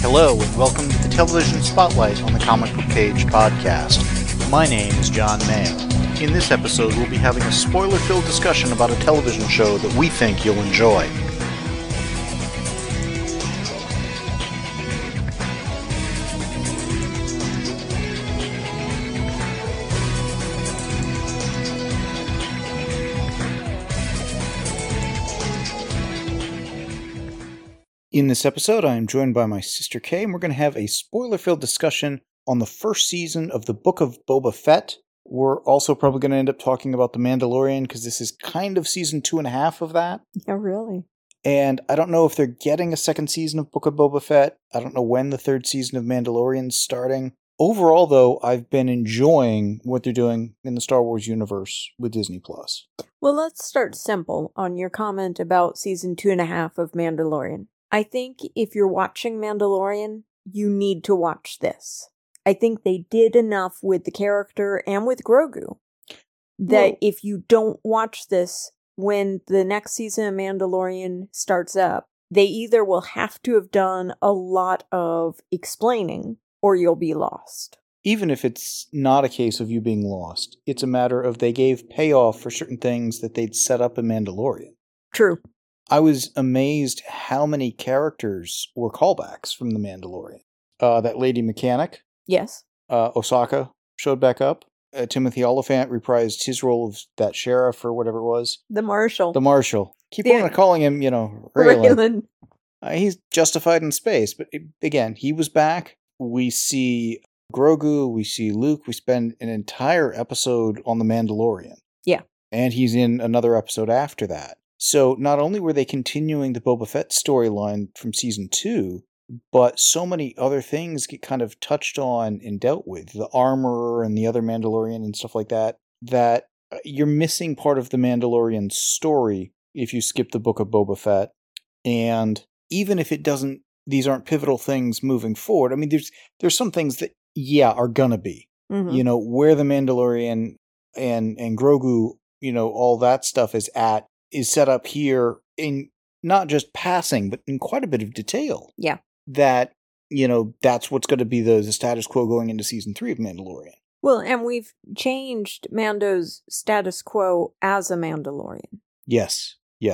Hello, and welcome to the Television Spotlight on the Comic Book Page podcast. My name is John Mayo. In this episode, we'll be having a spoiler-filled discussion about a television show that we think you'll enjoy. In this episode, I am joined by my sister Kay, and we're going to have a spoiler-filled discussion on the first season of the Book of Boba Fett. We're also probably going to end up talking about The Mandalorian, because this is kind of season 2.5 of that. Yeah, really. And I don't know if they're getting a second season of Book of Boba Fett. I don't know when the third season of Mandalorian's starting. Overall, though, I've been enjoying what they're doing in the Star Wars universe with Disney+. Well, let's start simple on your comment about season 2.5 of Mandalorian. I think if you're watching Mandalorian, you need to watch this. I think they did enough with the character and with Grogu that if you don't watch this when the next season of Mandalorian starts up, they either will have to have done a lot of explaining or you'll be lost. Even if it's not a case of you being lost, it's a matter of they gave payoff for certain things that they'd set up in Mandalorian. True. I was amazed how many characters were callbacks from The Mandalorian. That lady mechanic. Yes. Osaka showed back up. Timothy Olyphant reprised his role of that sheriff or whatever it was. The Marshal. Keep on calling him, Raylan. Raylan. He's justified in space. But again, he was back. We see Grogu. We see Luke. We spend an entire episode on The Mandalorian. Yeah. And he's in another episode after that. So not only were they continuing the Boba Fett storyline from Season 2, but so many other things get kind of touched on and dealt with. The armorer and the other Mandalorian and stuff like that, that you're missing part of the Mandalorian story if you skip the Book of Boba Fett. And even if it doesn't, these aren't pivotal things moving forward. I mean, there's some things that, are gonna be. Mm-hmm. Where the Mandalorian and Grogu, all that stuff is set up here in not just passing, but in quite a bit of detail. Yeah. That, that's what's going to be the status quo going into Season 3 of Mandalorian. Well, and we've changed Mando's status quo as a Mandalorian. Yes.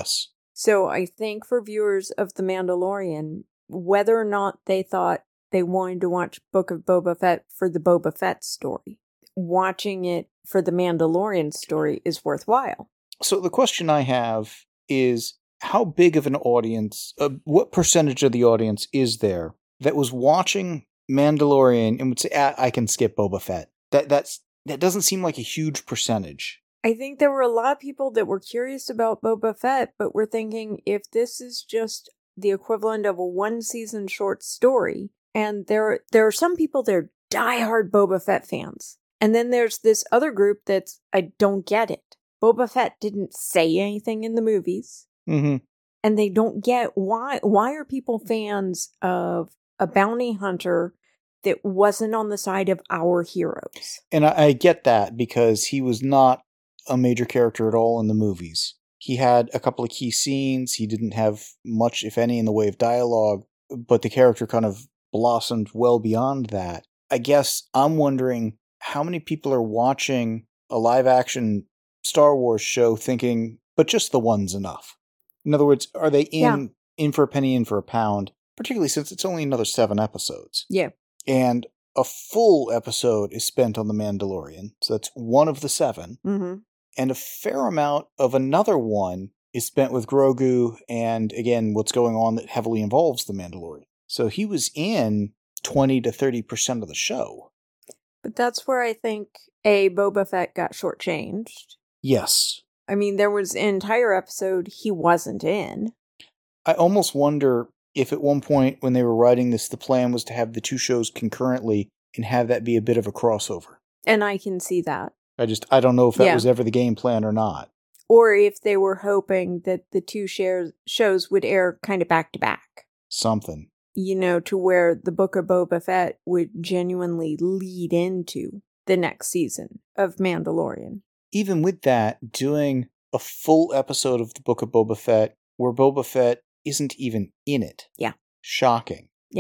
So I think for viewers of The Mandalorian, whether or not they thought they wanted to watch Book of Boba Fett for the Boba Fett story, watching it for the Mandalorian story is worthwhile. So the question I have is, how big of an audience, what percentage of the audience is there that was watching Mandalorian and would say, I can skip Boba Fett? That doesn't seem like a huge percentage. I think there were a lot of people that were curious about Boba Fett, but were thinking, if this is just the equivalent of a one-season short story, and there are some people that are diehard Boba Fett fans, and then there's this other group that's, I don't get it. Boba Fett didn't say anything in the movies. Mm-hmm. And they don't get why are people fans of a bounty hunter that wasn't on the side of our heroes? And I get that, because he was not a major character at all in the movies. He had a couple of key scenes. He didn't have much, if any, in the way of dialogue, but the character kind of blossomed well beyond that. I guess I'm wondering how many people are watching a live-action Star Wars show thinking, but just the one's enough. In other words, are they in for a penny, in for a pound, particularly since it's only another 7 episodes? Yeah. And a full episode is spent on The Mandalorian, so that's one of the 7. Mm-hmm. And a fair amount of another one is spent with Grogu and, again, what's going on that heavily involves The Mandalorian. So he was in 20 to 30% of the show. But that's where I think Boba Fett got shortchanged. Yes. I mean, there was an entire episode he wasn't in. I almost wonder if at one point when they were writing this, the plan was to have the 2 shows concurrently and have that be a bit of a crossover. And I can see that. I don't know if that was ever the game plan or not. Or if they were hoping that the 2 shows would air kind of back to back. Something. To where the Book of Boba Fett would genuinely lead into the next season of Mandalorian. Even with that, doing a full episode of the Book of Boba Fett where Boba Fett isn't even in it. Yeah. Shocking. Yeah.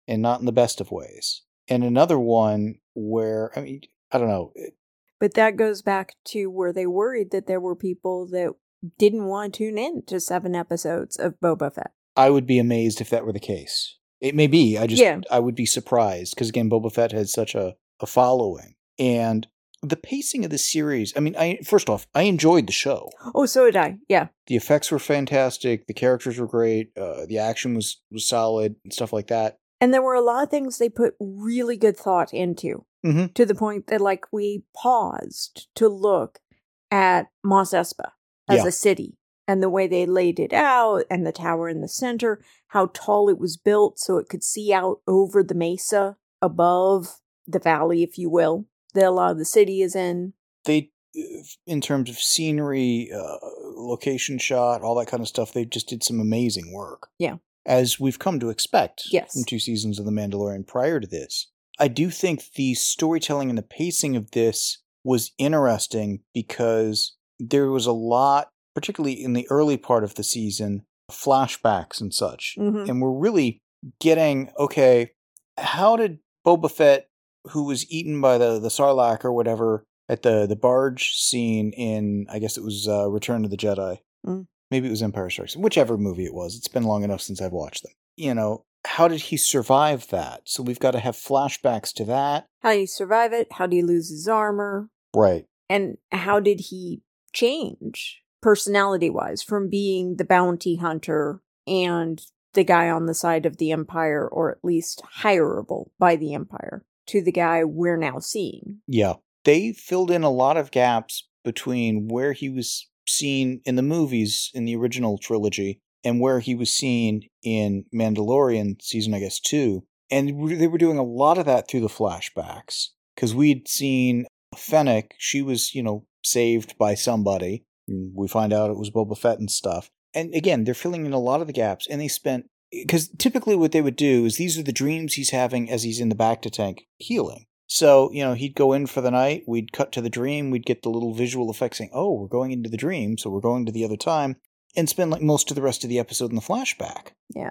and not in the best of ways. And another one where, I mean, I don't know. But that goes back to where they worried that there were people that didn't want to tune in to 7 episodes of Boba Fett. I would be amazed if that were the case. It may be. I would be surprised because, again, Boba Fett had such a following. And the pacing of the series, I mean, first off, I enjoyed the show. Oh, so did I. Yeah. The effects were fantastic. The characters were great. The action was solid and stuff like that. And there were a lot of things they put really good thought into, to the point that, like, we paused to look at Mos Espa as a city and the way they laid it out and the tower in the center, how tall it was built so it could see out over the mesa above the valley, if you will, that a lot of the city is in. They, in terms of scenery, location shot, all that kind of stuff, they just did some amazing work. Yeah. As we've come to expect Yes. from 2 seasons of The Mandalorian prior to this. I do think the storytelling and the pacing of this was interesting because there was a lot, particularly in the early part of the season, flashbacks and such. And we're really getting, okay, how did Boba Fett, who was eaten by the Sarlacc or whatever at the barge scene in, I guess it was Return of the Jedi. Maybe it was Empire Strikes, whichever movie it was. It's been long enough since I've watched them. You know, how did he survive that? So we've got to have flashbacks to that. How did he survive it? How did he lose his armor? Right. And how did he change personality-wise from being the bounty hunter and the guy on the side of the Empire, or at least hireable by the Empire, to the guy we're now seeing? Yeah. They filled in a lot of gaps between where he was seen in the movies in the original trilogy and where he was seen in Mandalorian season, I guess, 2. And they were doing a lot of that through the flashbacks. Because we'd seen Fennec, she was, saved by somebody. We find out it was Boba Fett and stuff. And again, they're filling in a lot of the gaps. And they spent... Because typically what they would do is these are the dreams he's having as he's in the Bacta tank healing. So, he'd go in for the night, we'd cut to the dream, we'd get the little visual effect saying, oh, we're going into the dream, so we're going to the other time, and spend like most of the rest of the episode in the flashback. Yeah.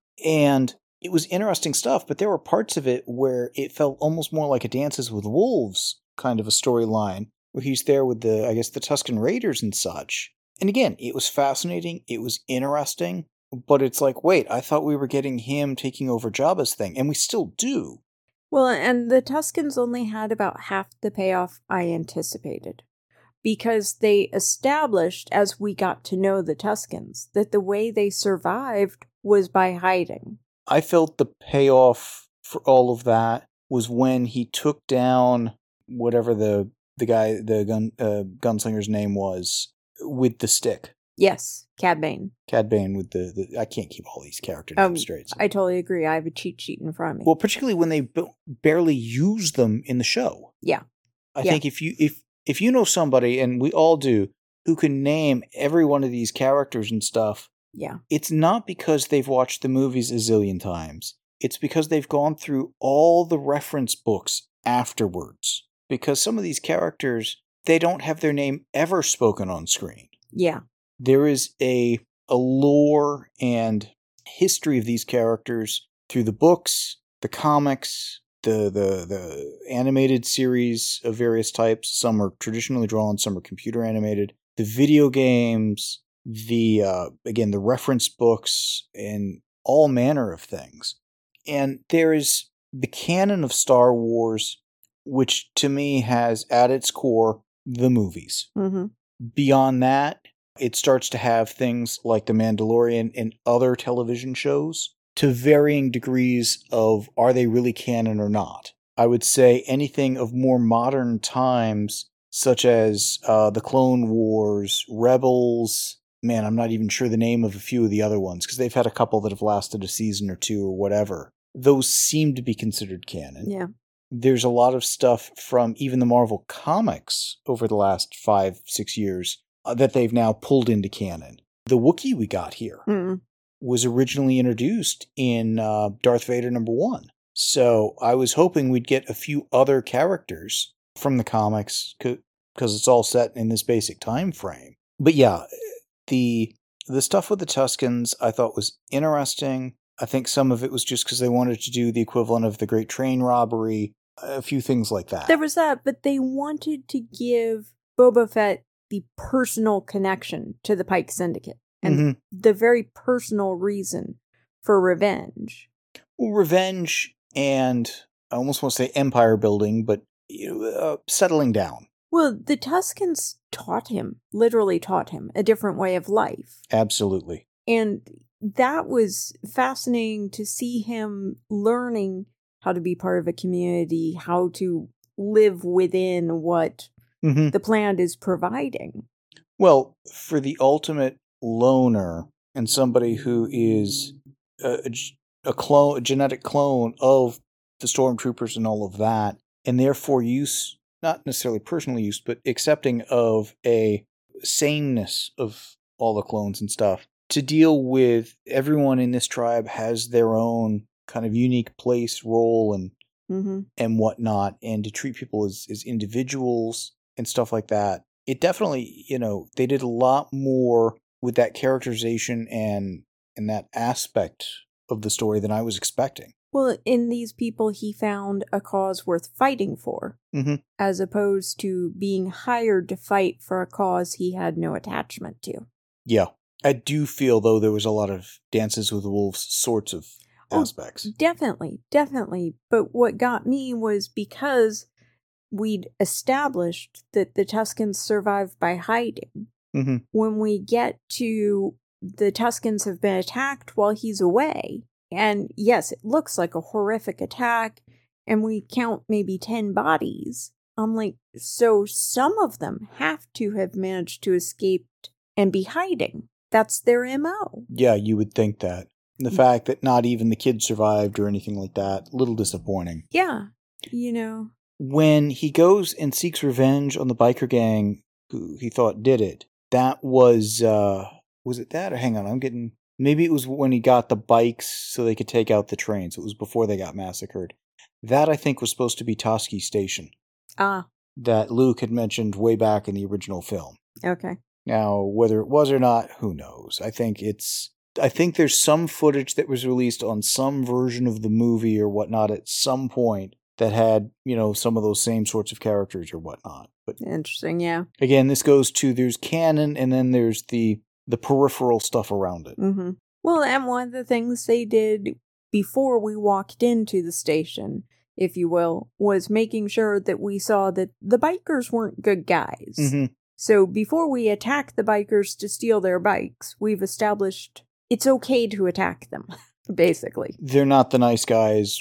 And it was interesting stuff, but there were parts of it where it felt almost more like a Dances with Wolves kind of a storyline, where he's there with the Tusken Raiders and such. And again, it was fascinating, it was interesting, but it's like, wait, I thought we were getting him taking over Jabba's thing, and we still do. Well, and the Tuskens only had about half the payoff I anticipated. Because they established, as we got to know the Tuskens, that the way they survived was by hiding. I felt the payoff for all of that was when he took down whatever the guy, the gunslinger's name was, with the stick. Yes, Cad Bane. Cad Bane with the I can't keep all these character names straight. So. I totally agree. I have a cheat sheet in front of me. Well, particularly when they barely use them in the show. Yeah. I think if you know somebody, and we all do, who can name every one of these characters and stuff, yeah, it's not because they've watched the movies a zillion times. It's because they've gone through all the reference books afterwards. Because some of these characters, they don't have their name ever spoken on screen. Yeah. There is a lore and history of these characters through the books, the comics, the animated series of various types. Some are traditionally drawn, some are computer animated. The video games, the reference books, and all manner of things. And there is the canon of Star Wars, which to me has at its core the movies. Mm-hmm. Beyond that, it starts to have things like The Mandalorian and other television shows to varying degrees of are they really canon or not. I would say anything of more modern times, such as the Clone Wars, Rebels. Man, I'm not even sure the name of a few of the other ones, because they've had a couple that have lasted a season or two or whatever. Those seem to be considered canon. Yeah. There's a lot of stuff from even the Marvel comics over the last 5-6 years that they've now pulled into canon. The Wookiee we got here was originally introduced in Darth Vader #1. So I was hoping we'd get a few other characters from the comics because it's all set in this basic time frame. But yeah, the stuff with the Tuskens I thought was interesting. I think some of it was just because they wanted to do the equivalent of the Great Train Robbery, a few things like that. There was that, but they wanted to give Boba Fett the personal connection to the Pike Syndicate and the very personal reason for revenge. Well, revenge and I almost want to say empire building, but settling down. Well, the Tuskens literally taught him a different way of life. Absolutely. And that was fascinating to see him learning how to be part of a community, how to live within what the planet is providing. Well, for the ultimate loner and somebody who is a genetic clone of the stormtroopers and all of that, and therefore not necessarily personal use, but accepting of a sameness of all the clones and stuff, to deal with everyone in this tribe has their own kind of unique place, role, and whatnot, and to treat people as individuals and stuff like that. It definitely, they did a lot more with that characterization and that aspect of the story than I was expecting. Well, in these people, he found a cause worth fighting for, as opposed to being hired to fight for a cause he had no attachment to. Yeah. I do feel, though, there was a lot of Dances with Wolves sorts of aspects. Definitely. But what got me was because we'd established that the Tuskens survived by hiding. When we get to the Tuskens have been attacked while he's away, and yes, it looks like a horrific attack, and we count maybe 10 bodies. I'm like, so some of them have to have managed to escape and be hiding. That's their MO. Yeah, you would think that. And the fact that not even the kid survived or anything like that, a little disappointing. Yeah, When he goes and seeks revenge on the biker gang who he thought did it, that was it that? Or hang on, maybe it was when he got the bikes so they could take out the trains. It was before they got massacred. That, I think, was supposed to be Tosche Station. That Luke had mentioned way back in the original film. Okay. Now, whether it was or not, who knows? I think there's some footage that was released on some version of the movie or whatnot at some point that had, some of those same sorts of characters or whatnot. But interesting, yeah. Again, this goes to there's canon and then there's the peripheral stuff around it. Well, and one of the things they did before we walked into the station, if you will, was making sure that we saw that the bikers weren't good guys. So before we attack the bikers to steal their bikes, we've established it's okay to attack them, basically. They're not the nice guys.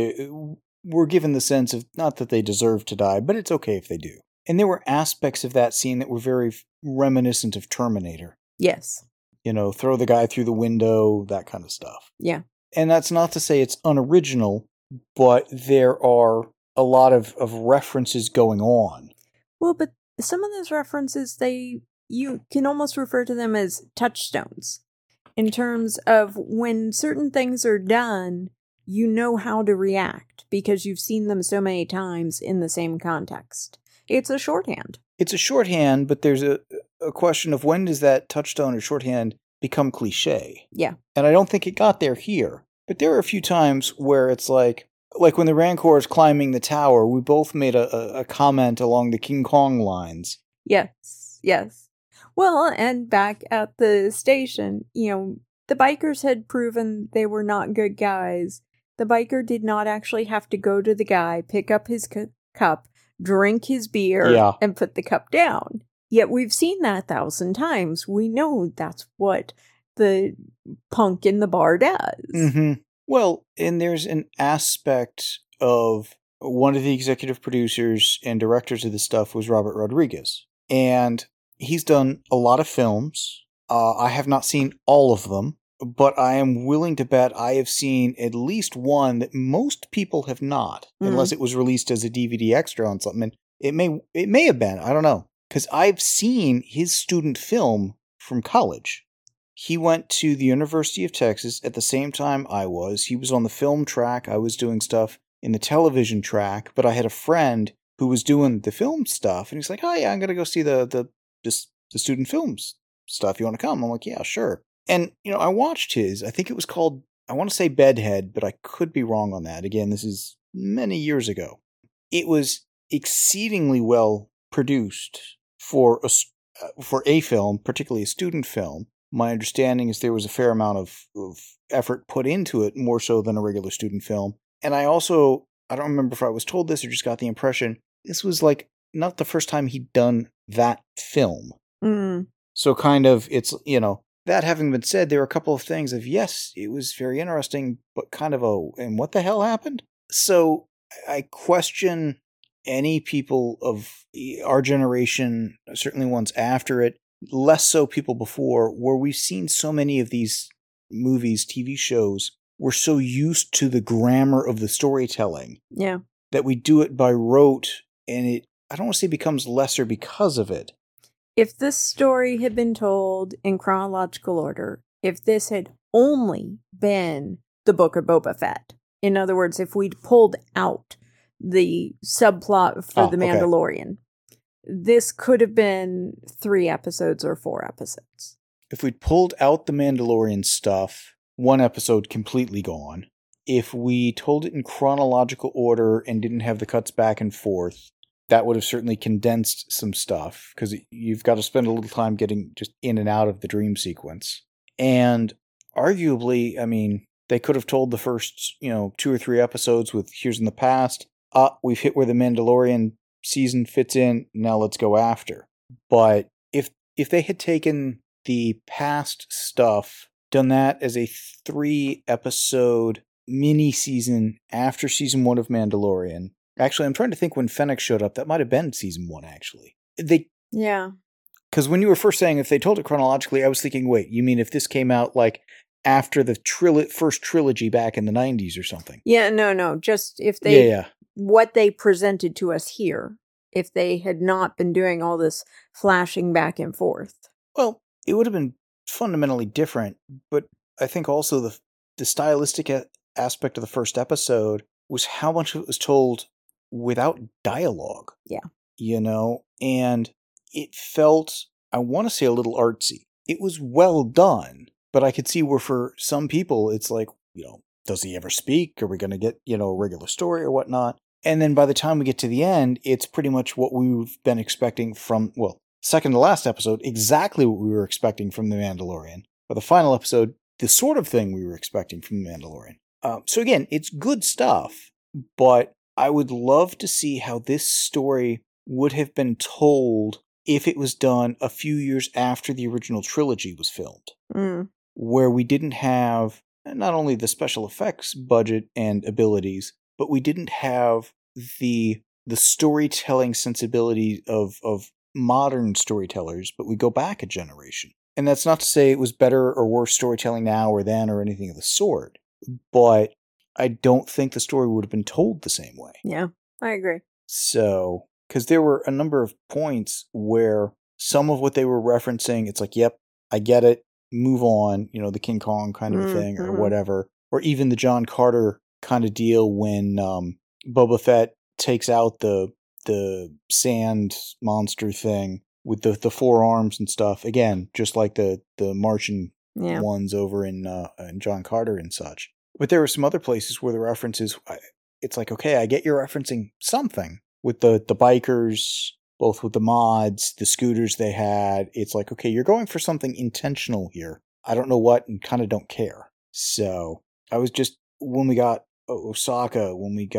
We're given the sense of not that they deserve to die, but it's okay if they do. And there were aspects of that scene that were very reminiscent of Terminator. Yes. Throw the guy through the window, that kind of stuff. Yeah. And that's not to say it's unoriginal, but there are a lot of references going on. Well, but some of those references, you can almost refer to them as touchstones. In terms of when certain things are done, you know how to react because you've seen them so many times in the same context. It's a shorthand. It's a shorthand, but there's a question of when does that touchstone or shorthand become cliche? Yeah. And I don't think it got there here. But there are a few times where it's like when the Rancor is climbing the tower, we both made a comment along the King Kong lines. Yes. Well, and back at the station, the bikers had proven they were not good guys. The biker did not actually have to go to the guy, pick up his cup, drink his beer, and put the cup down. Yet we've seen that 1,000 times. We know that's what the punk in the bar does. Well, and there's an aspect of one of the executive producers and directors of this stuff was Robert Rodriguez. And he's done a lot of films. I have not seen all of them, but I am willing to bet I have seen at least one that most people have not, unless it was released as a DVD extra on something. It may have been, I don't know. Because I've seen his student film from college. He went to the University of Texas at the same time I was. He was on the film track. I was doing stuff in the television track, but I had a friend who was doing the film stuff, and he's like, "Oh yeah, I'm gonna go see the student films stuff. You want to come?" I'm like, "Yeah, sure." And I watched his. I think it was called I want to say Bedhead, but I could be wrong on that. Again, this is many years ago. It was exceedingly well produced for a film, particularly a student film. My understanding is there was a fair amount of effort put into it, more so than a regular student film. And I don't remember if I was told this or just got the impression, this was like not the first time he'd done that film. Mm. So kind of, it's, that having been said, there are a couple of things of, yes, it was very interesting, but kind of and what the hell happened? So I question any people of our generation, certainly ones after it, less so people before, where we've seen so many of these movies, TV shows, we're so used to the grammar of the storytelling that we do it by rote, and I don't want to say becomes lesser because of it. If this story had been told in chronological order, if this had only been the Book of Boba Fett, in other words, if we'd pulled out the subplot for The Mandalorian, this could have been 3 episodes or 4 episodes. If we'd pulled out the Mandalorian stuff, 1 episode completely gone. If we told it in chronological order and didn't have the cuts back and forth, that would have certainly condensed some stuff, because you've got to spend a little time getting just in and out of the dream sequence. And arguably, I mean, they could have told the first, 2 or 3 episodes with here's in the past. We've hit where the Mandalorian season fits in, now let's go after. But if they had taken the past stuff, done that as a 3-episode mini-season after season 1 of Mandalorian. Actually, I'm trying to think when Fennec showed up. That might have been season 1, actually. Yeah. Because when you were first saying if they told it chronologically, I was thinking, wait, you mean if this came out like after the first trilogy back in the 90s or something? Yeah, no. Just if they... what they presented to us here, if they had not been doing all this flashing back and forth. Well, it would have been fundamentally different, but I think also the stylistic aspect of the first episode was how much of it was told without dialogue. Yeah. And it felt, I want to say, a little artsy. It was well done, but I could see where for some people it's like, does he ever speak? Are we going to get, a regular story or whatnot? And then by the time we get to the end, it's pretty much what we've been expecting from, second to last episode, exactly what we were expecting from The Mandalorian. But the final episode, the sort of thing we were expecting from The Mandalorian. So again, it's good stuff, but I would love to see how this story would have been told if it was done a few years after the original trilogy was filmed. Where we didn't have not only the special effects budget and abilities, but we didn't have the storytelling sensibility of modern storytellers, but we go back a generation. And that's not to say it was better or worse storytelling now or then or anything of the sort, but I don't think the story would have been told the same way. Yeah, I agree. So, because there were a number of points where some of what they were referencing, it's like, yep, I get it, move on, the King Kong kind of thing or whatever. Or even the John Carter kind of deal when Boba Fett takes out the sand monster thing with the 4 arms and stuff. Again, just like the Martian ones over in John Carter and such. But there were some other places where the references, it's like, okay, I get you're referencing something with the bikers, both with the mods, the scooters they had. It's like, okay, you're going for something intentional here. I don't know what and kind of don't care. So I was just, when we got Osaka,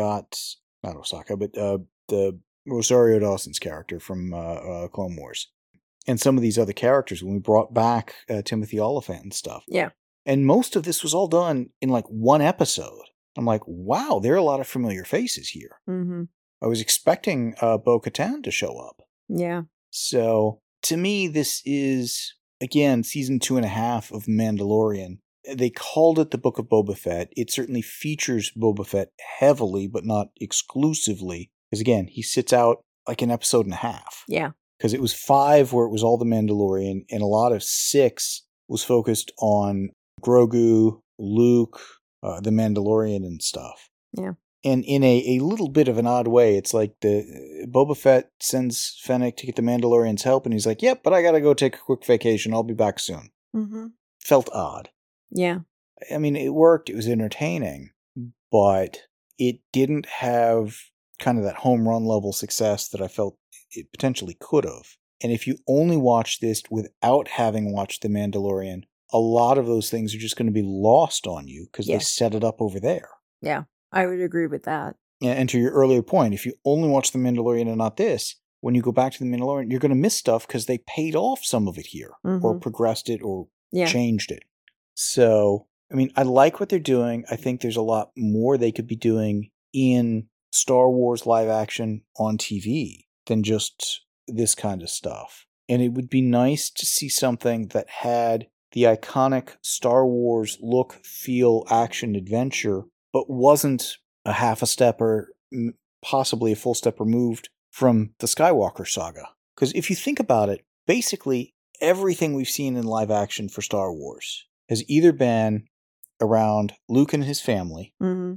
not Osaka, but the Rosario Dawson's character from Clone Wars. And some of these other characters, when we brought back Timothy Olyphant and stuff. Yeah. And most of this was all done in like 1 episode. I'm like, wow, there are a lot of familiar faces here. Mm-hmm. I was expecting Bo-Katan to show up. Yeah. So, to me, this is, again, season 2.5 of Mandalorian. They called it the Book of Boba Fett. It certainly features Boba Fett heavily, but not exclusively. Because, again, he sits out like an episode and a half. Yeah. Because it was 5 where it was all the Mandalorian, and a lot of 6 was focused on Grogu, Luke, the Mandalorian and stuff. Yeah. And in a little bit of an odd way, it's like the Boba Fett sends Fennec to get the Mandalorian's help, and he's like, yep, but I gotta go take a quick vacation. I'll be back soon. Mm-hmm. Felt odd. Yeah. I mean, it worked. It was entertaining, but it didn't have kind of that home run level success that I felt it potentially could have. And if you only watch this without having watched The Mandalorian, a lot of those things are just going to be lost on you because they set it up over there. Yeah, I would agree with that. And to your earlier point, if you only watch The Mandalorian and not this, when you go back to The Mandalorian, you're going to miss stuff because they paid off some of it here or progressed it or changed it. So, I mean, I like what they're doing. I think there's a lot more they could be doing in Star Wars live action on TV than just this kind of stuff. And it would be nice to see something that had the iconic Star Wars look, feel, action, adventure, but wasn't a half a step or possibly a full step removed from the Skywalker saga. Because if you think about it, basically everything we've seen in live action for Star Wars has either been around Luke and his family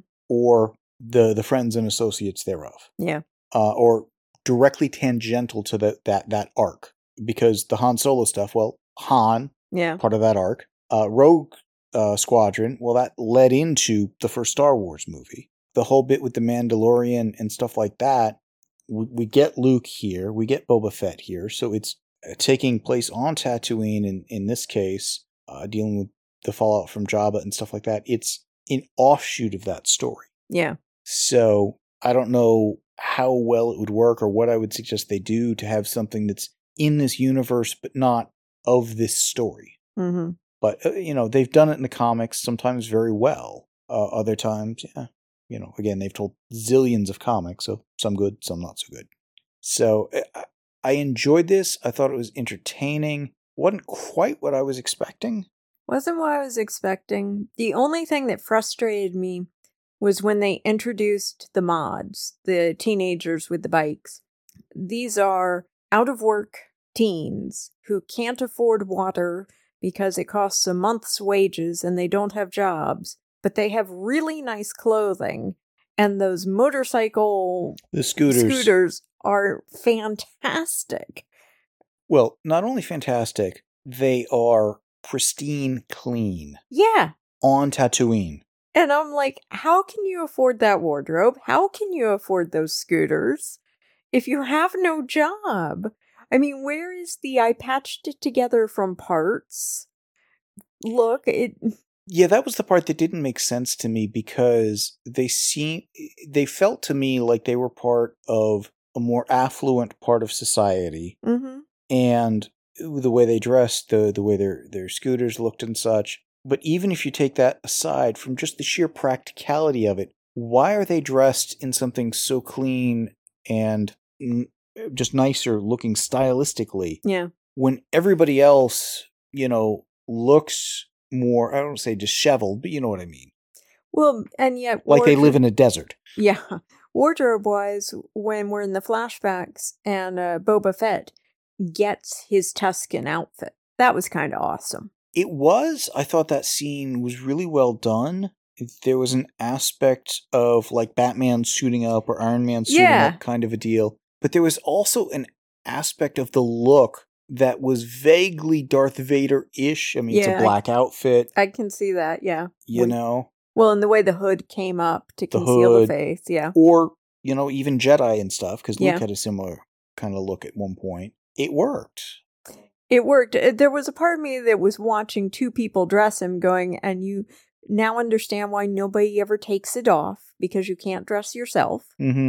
or the friends and associates thereof. Yeah. Or directly tangential to that arc. Because the Han Solo stuff, well, Han, part of that arc. Rogue Squadron, well, that led into the first Star Wars movie. The whole bit with the Mandalorian and stuff like that, we get Luke here, we get Boba Fett here, so it's taking place on Tatooine in this case, dealing with the fallout from Jabba and stuff like that. It's an offshoot of that story. Yeah. So I don't know how well it would work or what I would suggest they do to have something that's in this universe but not of this story. But, they've done it in the comics, sometimes very well. Other times, again, they've told zillions of comics, so some good, some not so good. So I enjoyed this. I thought it was entertaining. Wasn't quite what I was expecting. Wasn't what I was expecting. The only thing that frustrated me was when they introduced the mods, the teenagers with the bikes. These are out-of-work teens who can't afford water because it costs a month's wages and they don't have jobs, but they have really nice clothing, and those the scooters are fantastic. Well, not only fantastic, they are pristine clean. Yeah. On Tatooine. And I'm like, how can you afford that wardrobe? How can you afford those scooters if you have no job? I mean, where is the I patched it together from parts? Look, Yeah, that was the part that didn't make sense to me because they felt to me like they were part of a more affluent part of society. And the way they dressed, the way their scooters looked and such. But even if you take that aside from just the sheer practicality of it, why are they dressed in something so clean and just nicer looking stylistically? Yeah. When everybody else, looks more, I don't say disheveled, but you know what I mean. Well, and yet... Like they live in a desert. Yeah. Wardrobe-wise, when we're in the flashbacks and Boba Fett gets his Tusken outfit, that was kind of awesome. It was. I thought that scene was really well done. There was an aspect of like Batman suiting up or Iron Man suiting up kind of a deal. But there was also an aspect of the look that was vaguely Darth Vader-ish. I mean, it's a black outfit. I can see that, yeah. You know? Well, and the way the hood came up to conceal the face, yeah. Or, even Jedi and stuff, because Luke had a similar kind of look at one point. It worked. It worked. There was a part of me that was watching two people dress him going, and you now understand why nobody ever takes it off, because you can't dress yourself.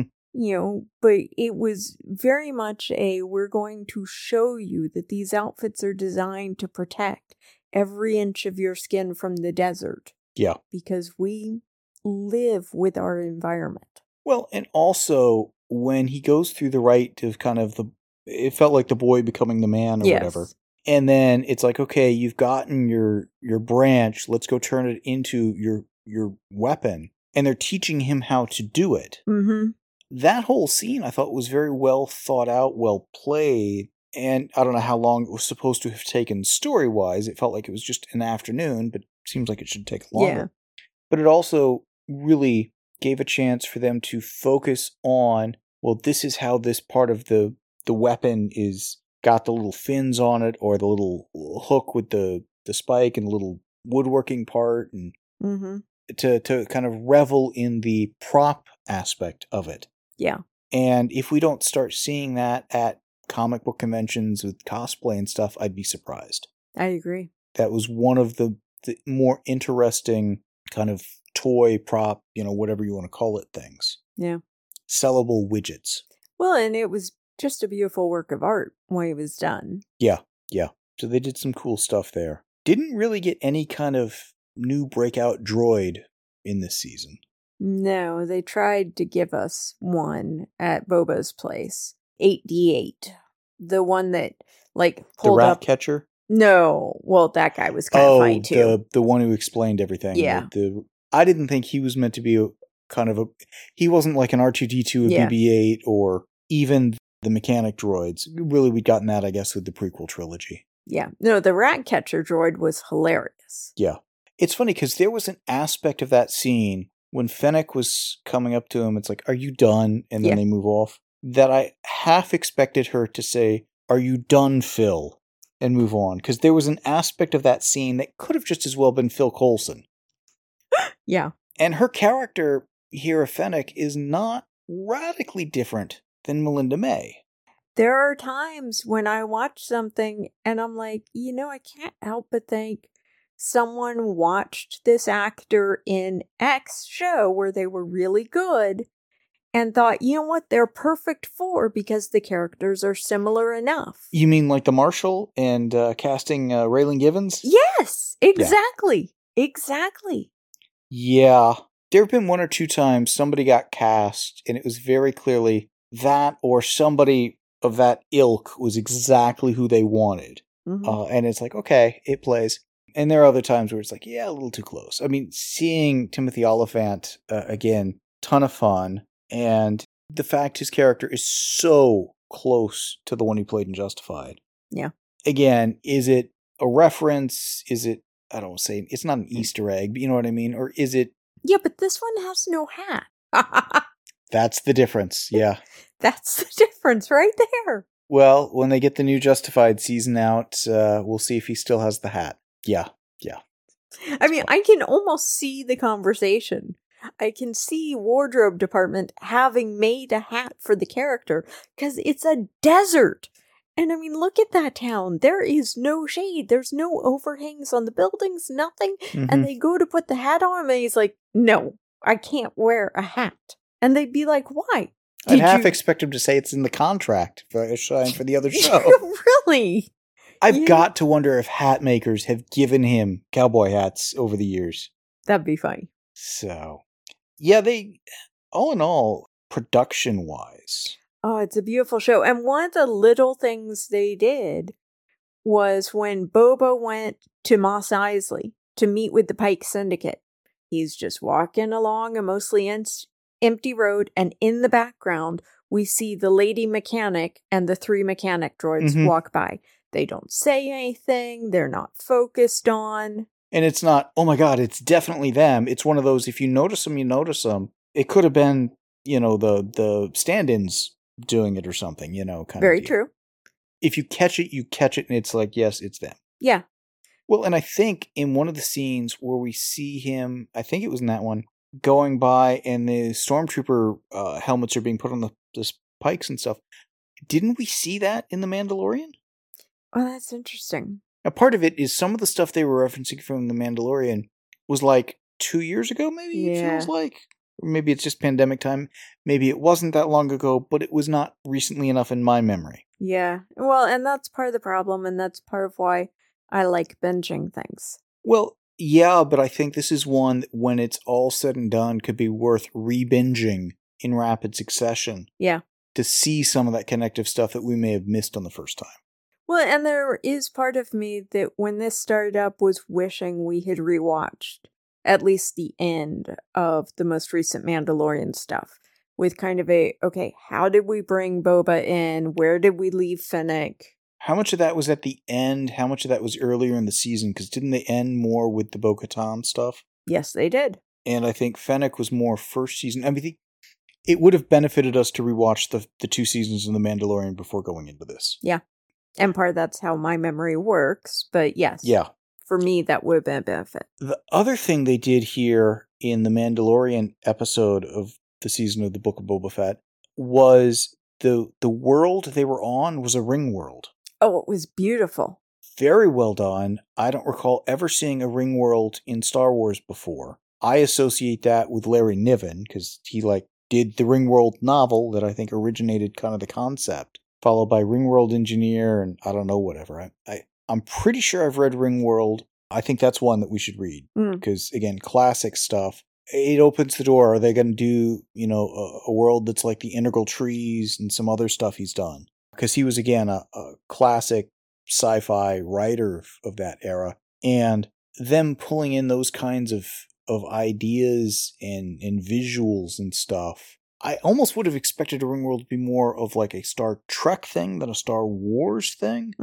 But it was very much we're going to show you that these outfits are designed to protect every inch of your skin from the desert. Yeah. Because we live with our environment. Well, and also when he goes through the rite of kind of it felt like the boy becoming the man or whatever. And then it's like, okay, you've gotten your branch, let's go turn it into your weapon. And they're teaching him how to do it. That whole scene I thought was very well thought out, well played. And I don't know how long it was supposed to have taken story-wise. It felt like it was just an afternoon, but it seems like it should take longer. Yeah. But it also really gave a chance for them to focus on, well, this is how this part of the weapon is got the little fins on it, or the little hook with the spike and the little woodworking part, and Mm-hmm. to kind of revel in the prop aspect of it. Yeah. And if we don't start seeing that at comic book conventions with cosplay and stuff, I'd be surprised. I agree. That was one of the more interesting kind of toy prop, whatever you want to call it, things. Yeah. Sellable widgets. Well, and it was just a beautiful work of art when it was done. Yeah. So they did some cool stuff there. Didn't really get any kind of new breakout droid in this season. No, they tried to give us one at Boba's place. 8D8. The one that, pulled the rat up. catcher? No. Well, that guy was kind of funny, too. The one who explained everything. Yeah. I didn't think he was meant to be he wasn't like an R2-D2 or BB-8 or even the mechanic droids. Really, we'd gotten that, I guess, with the prequel trilogy. Yeah. No, the rat catcher droid was hilarious. Yeah. It's funny because there was an aspect of that scene when Fennec was coming up to him, it's like, are you done? And then they move off. That I half expected her to say, are you done, Phil? And move on. Because there was an aspect of that scene that could have just as well been Phil Coulson. Yeah. And her character here of Fennec is not radically different than Melinda May. There are times when I watch something and I'm like, I can't help but think someone watched this actor in X show where they were really good and thought, you know what, they're perfect for because the characters are similar enough. You mean like the Marshal and casting Raylan Givens? Yes, exactly. Yeah. Exactly. Yeah. There have been one or two times somebody got cast and it was very clearly that or somebody of that ilk was exactly who they wanted. Mm-hmm. And it's like, okay, it plays. And there are other times where it's like, yeah, a little too close. I mean, seeing Timothy Olyphant, again, ton of fun. And the fact his character is so close to the one he played in Justified. Yeah. Again, is it a reference? Is it, I don't say, it's not an Easter egg, but you know what I mean? Or is it? Yeah, but this one has no hat. That's the difference, yeah. That's the difference right there. Well, when they get the new Justified season out, we'll see if he still has the hat. Yeah. I mean, I can almost see the conversation. I can see wardrobe department having made a hat for the character because it's a desert. And I mean, look at that town. There is no shade. There's no overhangs on the buildings, nothing. Mm-hmm. And they go to put the hat on him and he's like, no, I can't wear a hat. And they'd be like, why? I'd half expect him to say it's in the contract for the other show. Really? I've got to wonder if hat makers have given him cowboy hats over the years. That'd be funny. So, yeah, they, all in all, production-wise. Oh, it's a beautiful show. And one of the little things they did was when Boba went to Mos Eisley to meet with the Pike Syndicate. He's just walking along a mostly empty road, and in the background, we see the lady mechanic and the 3 mechanic droids walk by. They don't say anything. They're not focused on. And it's not, oh my God, it's definitely them. It's one of those, if you notice them, you notice them. It could have been, the stand-ins doing it or something, kind Very of deal. True. If you catch it, and it's like, yes, it's them. Yeah. Well, and I think in one of the scenes where we see him, I think it was in that one, going by and the stormtrooper helmets are being put on the pikes and stuff. Didn't we see that in The Mandalorian? Oh, that's interesting. Now, part of it is some of the stuff they were referencing from The Mandalorian was like 2 years ago, maybe it feels like. Or maybe it's just pandemic time. Maybe it wasn't that long ago, but it was not recently enough in my memory. Yeah. Well, and that's part of the problem, and that's part of why I like binging things. Well, yeah, but I think this is one that when it's all said and done could be worth re-binging in rapid succession. Yeah. To see some of that connective stuff that we may have missed on the first time. Well, and there is part of me that when this started up was wishing we had rewatched at least the end of the most recent Mandalorian stuff with kind of okay, how did we bring Boba in? Where did we leave Fennec? How much of that was at the end? How much of that was earlier in the season? Because didn't they end more with the Bo-Katan stuff? Yes, they did. And I think Fennec was more first season. I mean, it would have benefited us to rewatch the 2 seasons of The Mandalorian before going into this. Yeah. And part of that's how my memory works, but yes. Yeah. For me, that would have been a benefit. The other thing they did here in the Mandalorian episode of the season of the Book of Boba Fett was the world they were on was a ring world. Oh, it was beautiful. Very well done. I don't recall ever seeing a ring world in Star Wars before. I associate that with Larry Niven, because he did the Ringworld novel that I think originated kind of the concept, followed by Ringworld Engineer and I don't know, whatever. I'm pretty sure I've read Ringworld. I think that's one that we should read, because again, classic stuff. It opens the door. Are they going to do, a world that's like the Integral Trees and some other stuff he's done? Because he was, again, a classic sci-fi writer of that era. And them pulling in those kinds of ideas and visuals and stuff, I almost would have expected a Ringworld to be more of like a Star Trek thing than a Star Wars thing.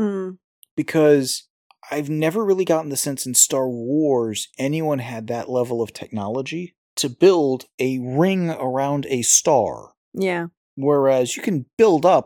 Because I've never really gotten the sense in Star Wars anyone had that level of technology to build a ring around a star. Yeah. Whereas you can build up,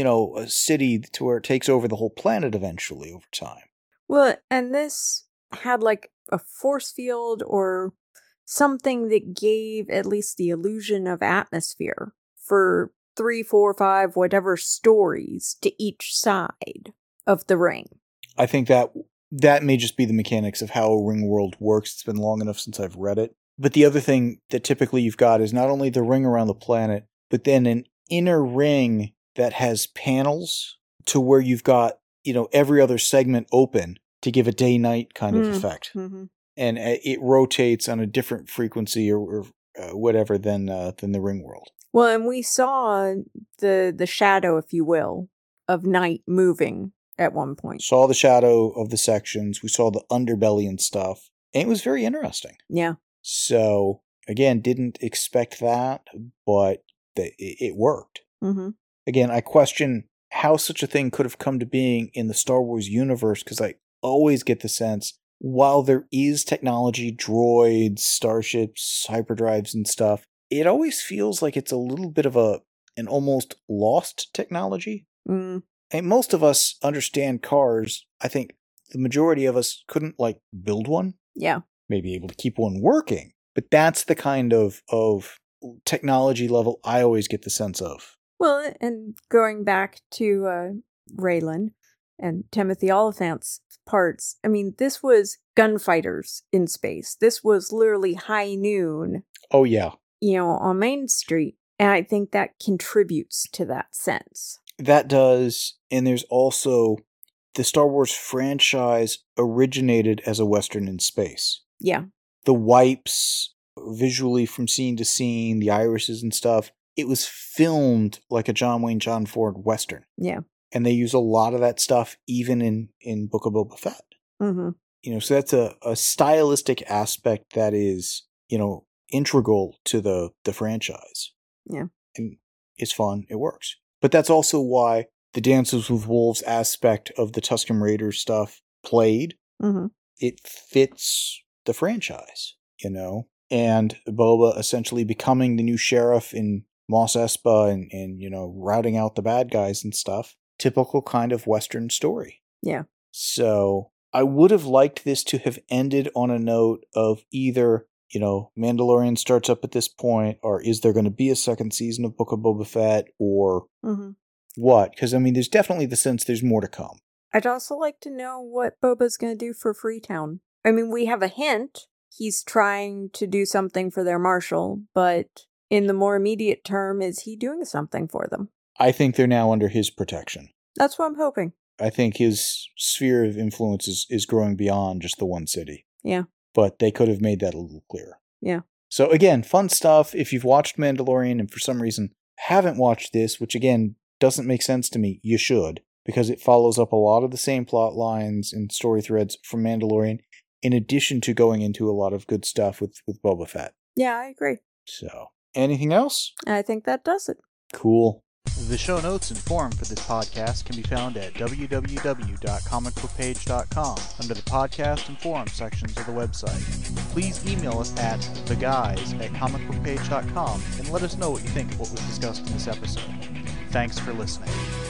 a city to where it takes over the whole planet eventually over time. Well, and this had like a force field or something that gave at least the illusion of atmosphere for 3, 4, 5, whatever stories to each side of the ring. I think that may just be the mechanics of how a ring world works. It's been long enough since I've read it. But the other thing that typically you've got is not only the ring around the planet, but then an inner ring that has panels to where you've got, every other segment open to give a day-night kind of effect. Mm-hmm. And it rotates on a different frequency or whatever than the ring world. Well, and we saw the shadow, if you will, of night moving at one point. Saw the shadow of the sections. We saw the underbelly and stuff. And it was very interesting. Yeah. So, again, didn't expect that, but it worked. Mm-hmm. Again, I question how such a thing could have come to being in the Star Wars universe, because I always get the sense, while there is technology, droids, starships, hyperdrives and stuff, it always feels like it's a little bit of an almost lost technology. Mm. And most of us understand cars. I think the majority of us couldn't, build one. Yeah. Maybe able to keep one working. But that's the kind of technology level I always get the sense of. Well, and going back to Raylan and Timothy Oliphant's parts, I mean, this was gunfighters in space. This was literally high noon. Oh, yeah. On Main Street. And I think that contributes to that sense. That does. And there's also the Star Wars franchise originated as a Western in space. Yeah. The wipes, visually from scene to scene, the irises and stuff, it was filmed like a John Wayne, John Ford Western. Yeah. And they use a lot of that stuff even in Book of Boba Fett. Mm-hmm. So that's a stylistic aspect that is, integral to the franchise. Yeah. And it's fun. It works. But that's also why the Dances with Wolves aspect of the Tusken Raiders stuff played. Mm-hmm. It fits the franchise, and Boba essentially becoming the new sheriff in Mos Espa and routing out the bad guys and stuff. Typical kind of Western story. Yeah. So I would have liked this to have ended on a note of either, Mandalorian starts up at this point, or is there going to be a second season of Book of Boba Fett, or what? Because, there's definitely the sense there's more to come. I'd also like to know what Boba's going to do for Freetown. We have a hint. He's trying to do something for their marshal, but in the more immediate term, is he doing something for them? I think they're now under his protection. That's what I'm hoping. I think his sphere of influence is growing beyond just the one city. Yeah. But they could have made that a little clearer. Yeah. So again, fun stuff. If you've watched Mandalorian and for some reason haven't watched this, which again doesn't make sense to me, you should, because it follows up a lot of the same plot lines and story threads from Mandalorian, in addition to going into a lot of good stuff with Boba Fett. Yeah, I agree. So, anything else? I think that does it. Cool. The show notes and forum for this podcast can be found at www.comicbookpage.com under the podcast and forum sections of the website. Please email us at theguys@comicbookpage.com and let us know what you think of what was discussed in this episode. Thanks for listening.